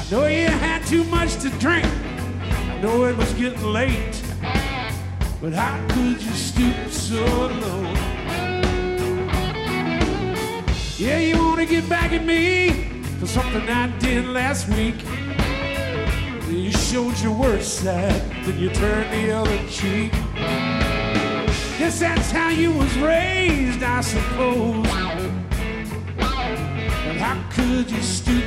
know you had too much to drink. I know it was getting late. But how could you stoop so low? Yeah, you want to get back at me for something I did last week. You showed your worst side, then you turned the other cheek. Guess that's how you was raised, I suppose. But how could you stoop